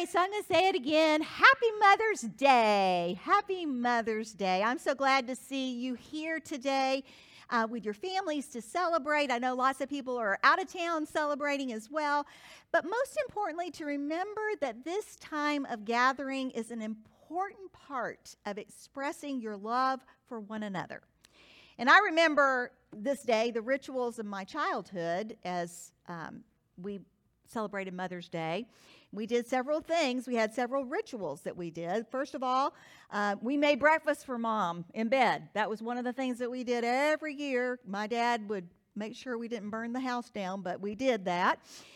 right, so I'm going to say it again. Happy Mother's Day. Happy Mother's Day. I'm so glad to see you here today with your families to celebrate. I know lots of people are out of town celebrating as well. But most importantly, to remember that this time of gathering is an important part of expressing your love for one another. And I remember this day, the rituals of my childhood as we celebrated Mother's Day. We did several things. We had several rituals that we did. First of all, we made breakfast for Mom in bed. That was one of the things that we did every year. My dad would make sure we didn't burn the house down, but we did that.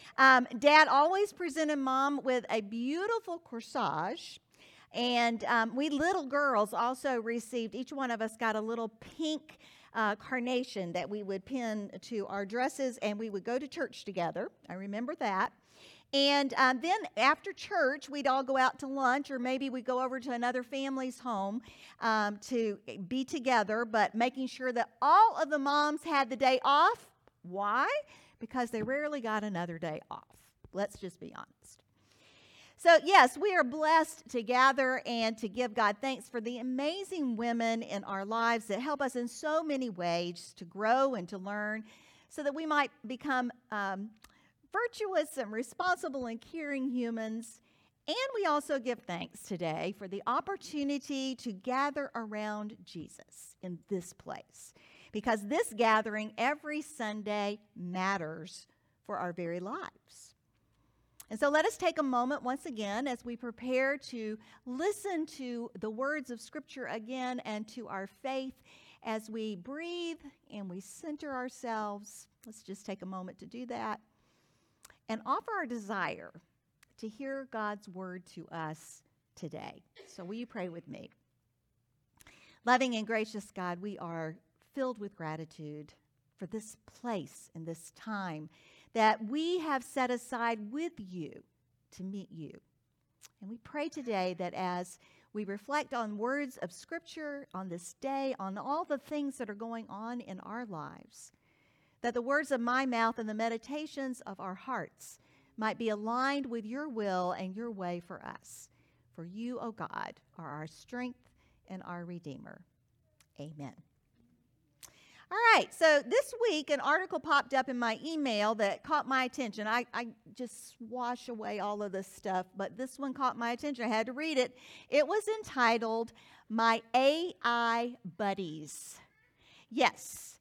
Dad always presented Mom with a beautiful corsage. And we little girls also received, each one of us got a little pink carnation that we would pin to our dresses, and we would go to church together. I remember that. And then after church, we'd all go out to lunch, or maybe we'd go over to another family's home to be together, but making sure that all of the moms had the day off. Why? Because they rarely got another day off. Let's just be honest. So, yes, we are blessed to gather and to give God thanks for the amazing women in our lives that help us in so many ways to grow and to learn so that we might become virtuous and responsible and caring humans. And we also give thanks today for the opportunity to gather around Jesus in this place, because this gathering every Sunday matters for our very lives. And so let us take a moment once again as we prepare to listen to the words of Scripture again and to our faith as we breathe and we center ourselves. Let's just take a moment to do that and offer our desire to hear God's word to us today. So will you pray with me? Loving and gracious God, we are filled with gratitude for this place and this time that we have set aside with you to meet you. And we pray today that as we reflect on words of Scripture on this day, on all the things that are going on in our lives, that the words of my mouth and the meditations of our hearts might be aligned with your will and your way for us. For you, O God, are our strength and our Redeemer. Amen. All right, so this week an article popped up in my email that caught my attention. I just wash away all of this stuff, but this one caught my attention. I had to read it. It was entitled, My AI Buddies. Yes,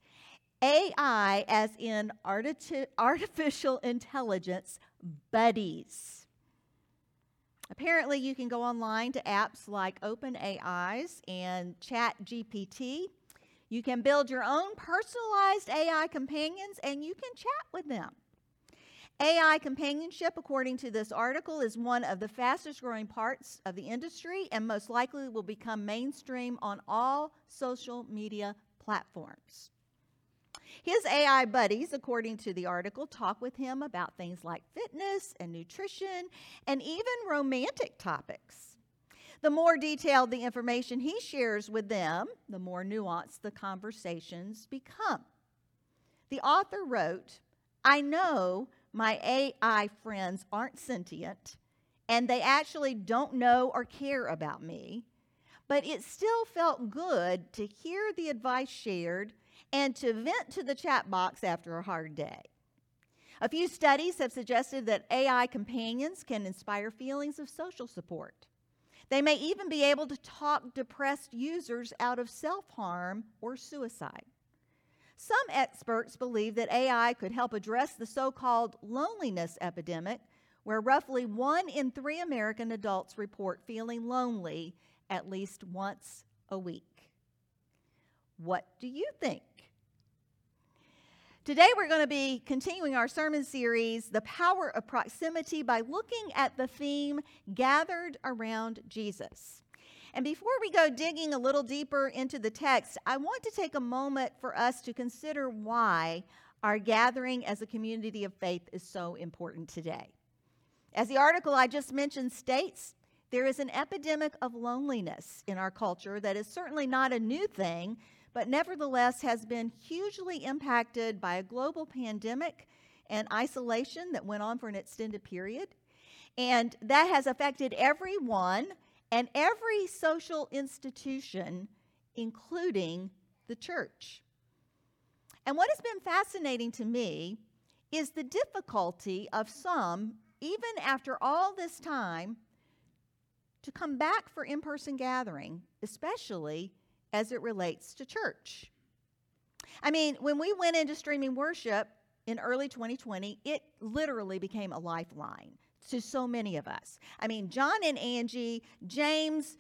AI as in artificial intelligence buddies. Apparently, you can go online to apps like OpenAI's and ChatGPT. You can build your own personalized AI companions, and you can chat with them. AI companionship, according to this article, is one of the fastest growing parts of the industry and most likely will become mainstream on all social media platforms. His AI buddies, according to the article, talk with him about things like fitness and nutrition and even romantic topics. The more detailed the information he shares with them, the more nuanced the conversations become. The author wrote, I know my AI friends aren't sentient, and they actually don't know or care about me, but it still felt good to hear the advice shared and to vent to the chat box after a hard day. A few studies have suggested that AI companions can inspire feelings of social support. They may even be able to talk depressed users out of self-harm or suicide. Some experts believe that AI could help address the so-called loneliness epidemic, where roughly 1 in 3 American adults report feeling lonely at least once a week. What do you think? Today we're going to be continuing our sermon series, The Power of Proximity, by looking at the theme, Gathered Around Jesus. And before we go digging a little deeper into the text, I want to take a moment for us to consider why our gathering as a community of faith is so important today. As the article I just mentioned states, there is an epidemic of loneliness in our culture that is certainly not a new thing, but nevertheless has been hugely impacted by a global pandemic and isolation that went on for an extended period. And that has affected everyone and every social institution, including the church. And what has been fascinating to me is the difficulty of some, even after all this time, to come back for in-person gathering, especially as it relates to church. I mean, when we went into streaming worship in early 2020, it literally became a lifeline to so many of us. I mean, John and Angie, James,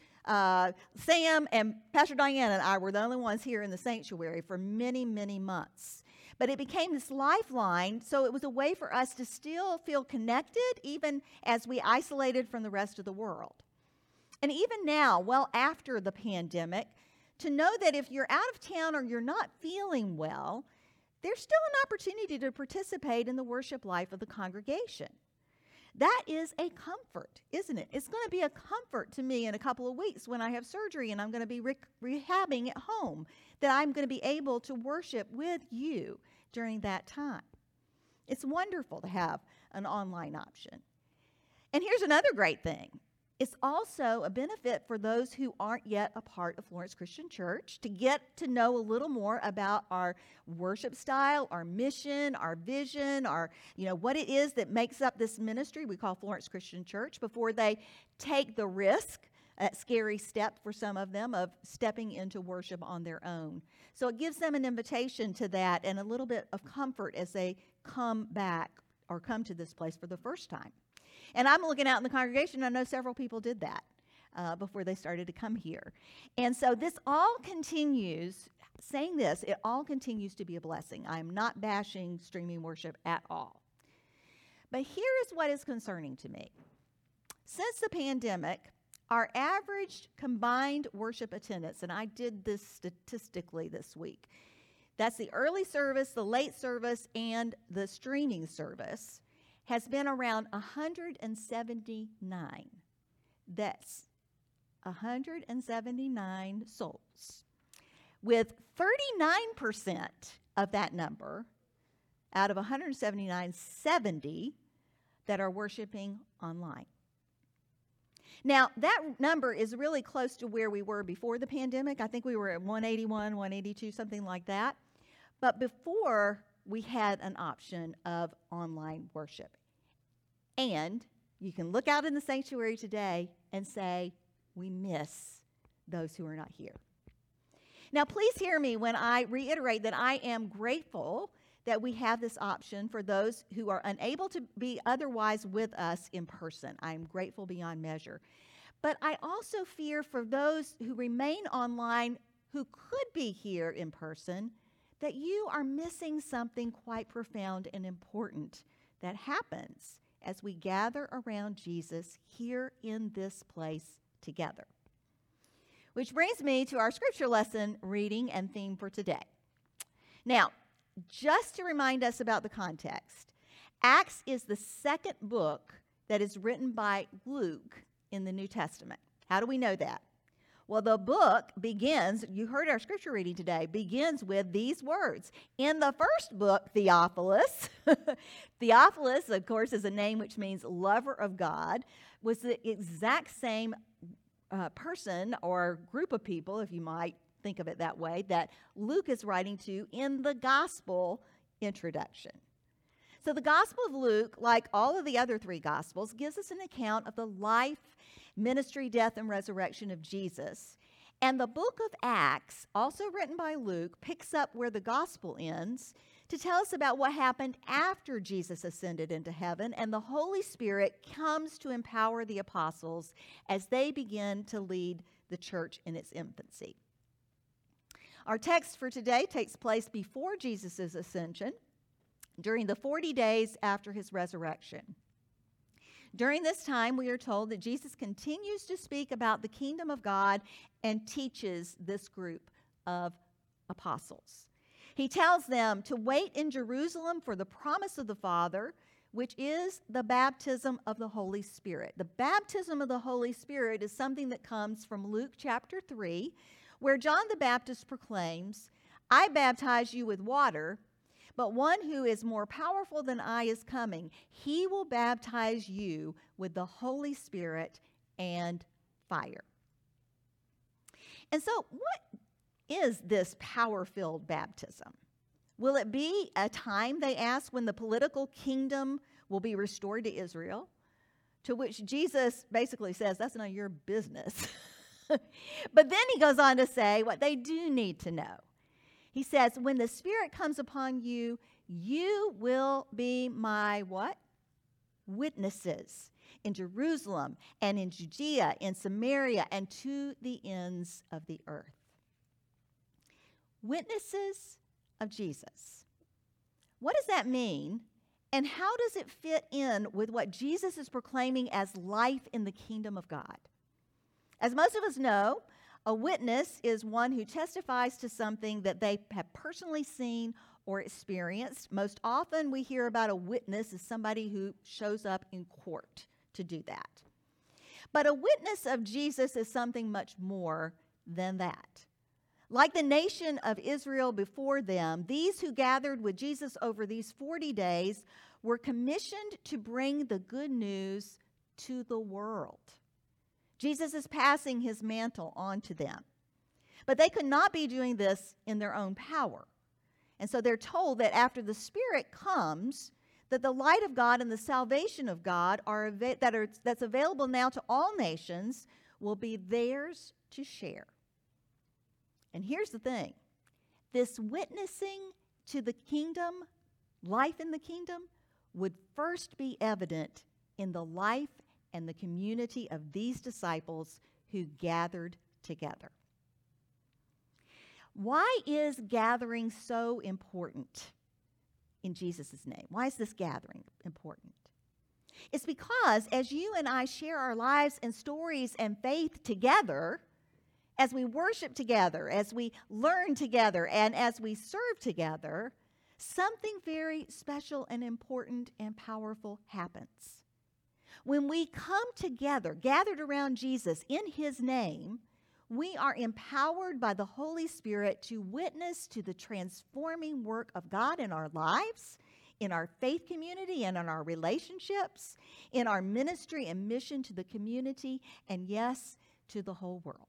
Sam, and Pastor Diane and I were the only ones here in the sanctuary for many, many months. But it became this lifeline, so it was a way for us to still feel connected, even as we isolated from the rest of the world. And even now, well after the pandemic, to know that if you're out of town or you're not feeling well, there's still an opportunity to participate in the worship life of the congregation. That is a comfort, isn't it? It's going to be a comfort to me in a couple of weeks when I have surgery and I'm going to be rehabbing at home, that I'm going to be able to worship with you during that time. It's wonderful to have an online option. And here's another great thing. It's also a benefit for those who aren't yet a part of Florence Christian Church to get to know a little more about our worship style, our mission, our vision, what it is that makes up this ministry we call Florence Christian Church before they take the risk, that scary step for some of them, of stepping into worship on their own. So it gives them an invitation to that and a little bit of comfort as they come back or come to this place for the first time. And I'm looking out in the congregation, I know several people did that before they started to come here. And so this all continues, saying this, it all continues to be a blessing. I'm not bashing streaming worship at all. But here is what is concerning to me. Since the pandemic, our average combined worship attendance, and I did this statistically this week, that's the early service, the late service, and the streaming service, has been around 179. That's 179 souls. With 39% of that number, out of 179, 70 that are worshiping online. Now, that number is really close to where we were before the pandemic. I think we were at 181, 182, something like that. But before, we had an option of online worship. And you can look out in the sanctuary today and say, we miss those who are not here. Now, please hear me when I reiterate that I am grateful that we have this option for those who are unable to be otherwise with us in person. I am grateful beyond measure. But I also fear for those who remain online who could be here in person, that you are missing something quite profound and important that happens as we gather around Jesus here in this place together. Which brings me to our scripture lesson reading and theme for today. Now, just to remind us about the context, Acts is the second book that is written by Luke in the New Testament. How do we know that? Well, the book begins, you heard our scripture reading today, begins with these words. In the first book, Theophilus, Theophilus, of course, is a name which means lover of God, was the exact same person or group of people, if you might think of it that way, that Luke is writing to in the gospel introduction. So the Gospel of Luke, like all of the other three Gospels, gives us an account of the life, ministry, death, and resurrection of Jesus. And the book of Acts, also written by Luke, picks up where the Gospel ends to tell us about what happened after Jesus ascended into heaven and the Holy Spirit comes to empower the apostles as they begin to lead the church in its infancy. Our text for today takes place before Jesus' ascension, during the 40 days after his resurrection. During this time, we are told that Jesus continues to speak about the kingdom of God and teaches this group of apostles. He tells them to wait in Jerusalem for the promise of the Father, which is the baptism of the Holy Spirit. The baptism of the Holy Spirit is something that comes from Luke chapter 3, where John the Baptist proclaims, I baptize you with water, But one who is more powerful than I is coming. He will baptize you with the Holy Spirit and fire. And so, what is this power-filled baptism? Will it be a time, they ask, when the political kingdom will be restored to Israel? To which Jesus basically says, that's none of your business. But then he goes on to say what they do need to know. He says, when the Spirit comes upon you, you will be my what? Witnesses in Jerusalem and in Judea, in Samaria, and to the ends of the earth. Witnesses of Jesus. What does that mean? And how does it fit in with what Jesus is proclaiming as life in the kingdom of God? As most of us know, a witness is one who testifies to something that they have personally seen or experienced. Most often we hear about a witness as somebody who shows up in court to do that. But a witness of Jesus is something much more than that. Like the nation of Israel before them, these who gathered with Jesus over these 40 days were commissioned to bring the good news to the world. Jesus is passing his mantle on to them. But they could not be doing this in their own power. And so they're told that after the Spirit comes, that the light of God and the salvation of God that's available now to all nations will be theirs to share. And here's the thing. This witnessing to the kingdom, life in the kingdom, would first be evident in the life and the community of these disciples who gathered together. Why is gathering so important in Jesus' name? Why is this gathering important? It's because as you and I share our lives and stories and faith together, as we worship together, as we learn together, and as we serve together, something very special and important and powerful happens. When we come together, gathered around Jesus in his name, we are empowered by the Holy Spirit to witness to the transforming work of God in our lives, in our faith community, and in our relationships, in our ministry and mission to the community, and yes, to the whole world.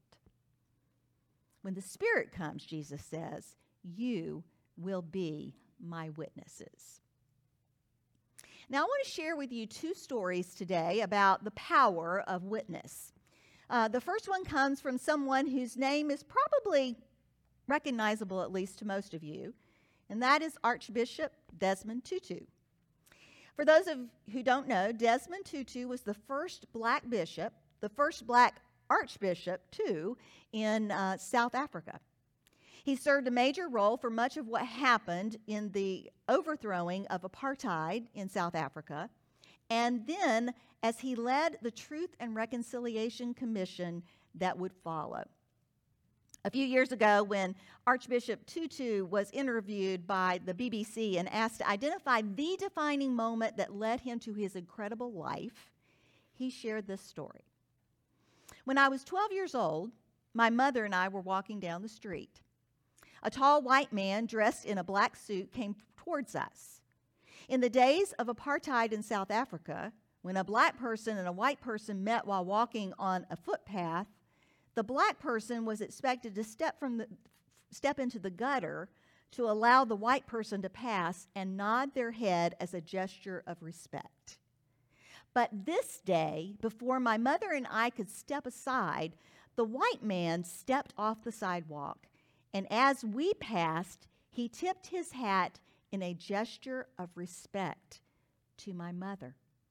When the Spirit comes, Jesus says, you will be my witnesses. Now, I want to share with you two stories today about the power of witness. The first one comes from someone whose name is probably recognizable, at least to most of you, and that is Archbishop Desmond Tutu. For those of who don't know, Desmond Tutu was the first black bishop, the first black archbishop, too, in South Africa. He served a major role for much of what happened in the overthrowing of apartheid in South Africa, and then as he led the Truth and Reconciliation Commission that would follow. A few years ago, when Archbishop Tutu was interviewed by the BBC and asked to identify the defining moment that led him to his incredible life, he shared this story. When I was 12 years old, my mother and I were walking down the street. A tall white man dressed in a black suit came towards us. In the days of apartheid in South Africa, when a black person and a white person met while walking on a footpath, the black person was expected to step into the gutter to allow the white person to pass and nod their head as a gesture of respect. But this day, before my mother and I could step aside, the white man stepped off the sidewalk, and as we passed, he tipped his hat in a gesture of respect to my mother.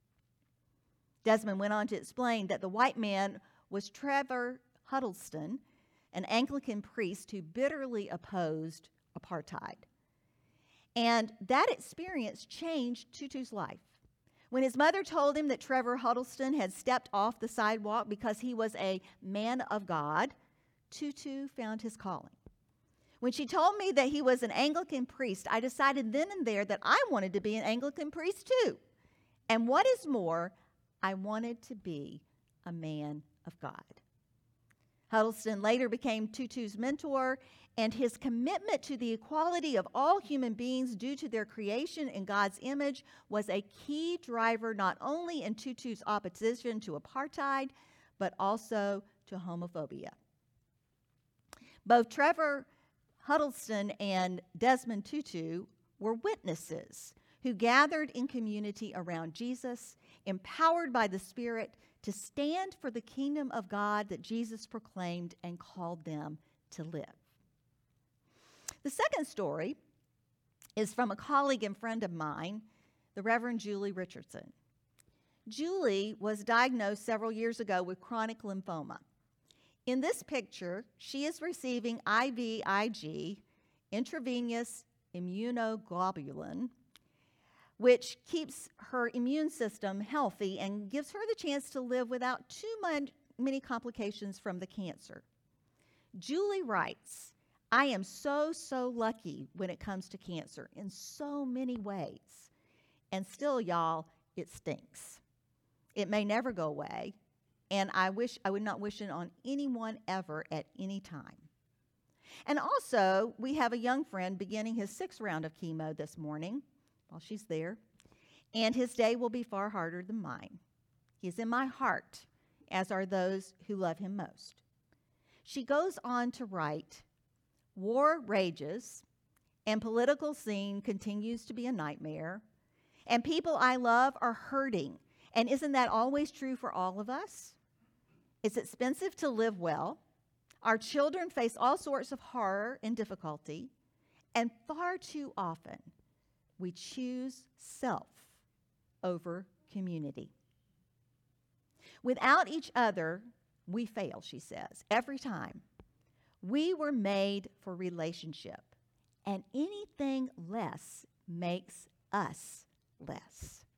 Desmond went on to explain that the white man was Trevor Huddleston, an Anglican priest who bitterly opposed apartheid. And that experience changed Tutu's life. When his mother told him that Trevor Huddleston had stepped off the sidewalk because he was a man of God, Tutu found his calling. When she told me that he was an Anglican priest, I decided then and there that I wanted to be an Anglican priest too. And what is more, I wanted to be a man of God. Huddleston later became Tutu's mentor, and his commitment to the equality of all human beings due to their creation in God's image was a key driver not only in Tutu's opposition to apartheid, but also to homophobia. Both Trevor Huddleston and Desmond Tutu were witnesses who gathered in community around Jesus, empowered by the Spirit to stand for the kingdom of God that Jesus proclaimed and called them to live. The second story is from a colleague and friend of mine, the Reverend Julie Richardson. Julie was diagnosed several years ago with chronic lymphoma. In this picture, she is receiving IVIG, intravenous immunoglobulin, which keeps her immune system healthy and gives her the chance to live without too many complications from the cancer. Julie writes, "I am so lucky when it comes to cancer in so many ways. And still, y'all, it stinks. It may never go away, and I would not wish it on anyone ever at any time." And also, we have a young friend beginning his 6th round of chemo this morning while she's there, and his day will be far harder than mine. He is in my heart, as are those who love him most. She goes on to write, "War rages, and political scene continues to be a nightmare, and people I love are hurting. And isn't that always true for all of us? It's expensive to live well. Our children face all sorts of horror and difficulty, and far too often we choose self over community. Without each other, we fail," she says, "every time. We were made for relationship, and anything less makes us less."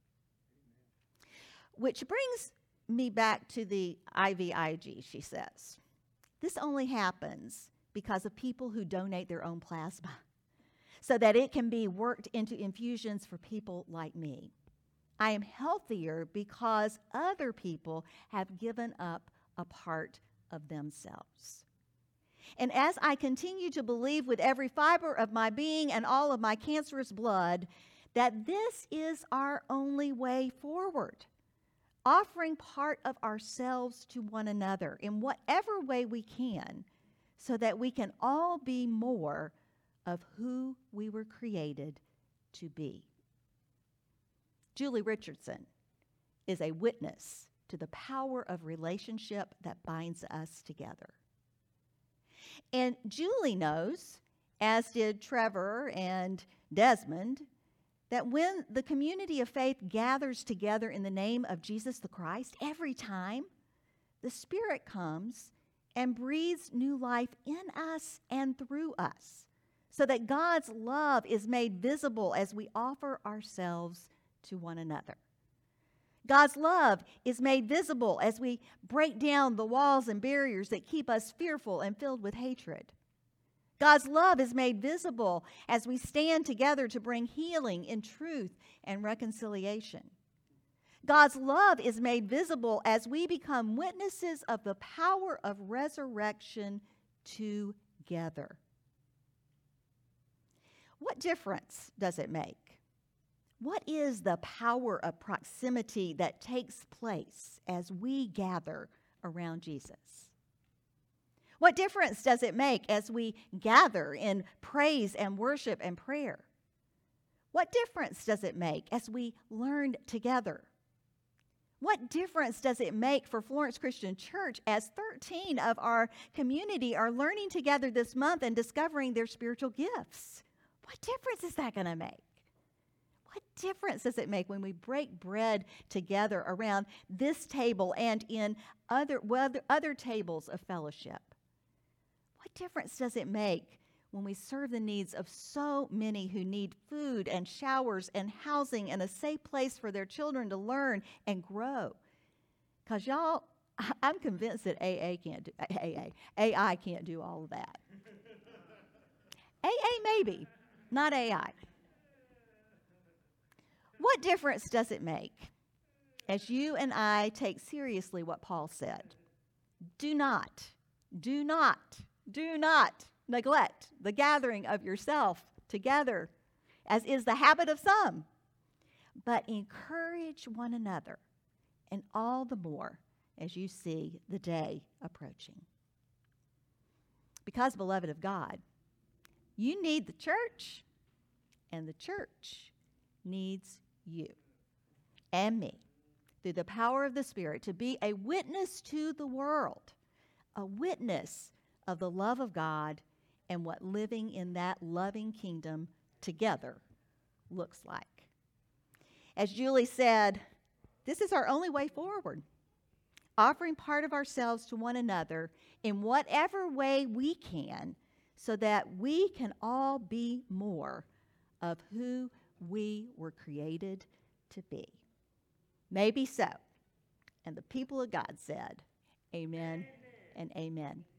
Which brings me back to the IVIG, she says. This only happens because of people who donate their own plasma so that it can be worked into infusions for people like me. I am healthier because other people have given up a part of themselves. And as I continue to believe with every fiber of my being and all of my cancerous blood that this is our only way forward, offering part of ourselves to one another in whatever way we can so that we can all be more of who we were created to be. Julie Richardson is a witness to the power of relationship that binds us together. And Julie knows, as did Trevor and Desmond, that when the community of faith gathers together in the name of Jesus the Christ, every time, the Spirit comes and breathes new life in us and through us, so that God's love is made visible as we offer ourselves to one another. God's love is made visible as we break down the walls and barriers that keep us fearful and filled with hatred. God's love is made visible as we stand together to bring healing in truth and reconciliation. God's love is made visible as we become witnesses of the power of resurrection together. What difference does it make? What is the power of proximity that takes place as we gather around Jesus? What difference does it make as we gather in praise and worship and prayer? What difference does it make as we learn together? What difference does it make for Florence Christian Church as 13 of our community are learning together this month and discovering their spiritual gifts? What difference is that going to make? What difference does it make when we break bread together around this table and in other tables of fellowship? What difference does it make when we serve the needs of so many who need food and showers and housing and a safe place for their children to learn and grow? Because y'all, I'm convinced that AI can't do all of that. AA maybe, not AI. What difference does it make as you and I take seriously what Paul said? Do not Do not neglect the gathering of yourself together, as is the habit of some, but encourage one another, and all the more as you see the day approaching. Because, beloved of God, you need the church, and the church needs you and me, through the power of the Spirit, to be a witness to the world, a witness of the love of God and what living in that loving kingdom together looks like. As Julie said, this is our only way forward, offering part of ourselves to one another in whatever way we can, so that we can all be more of who we were created to be. Maybe so. And the people of God said, amen and amen.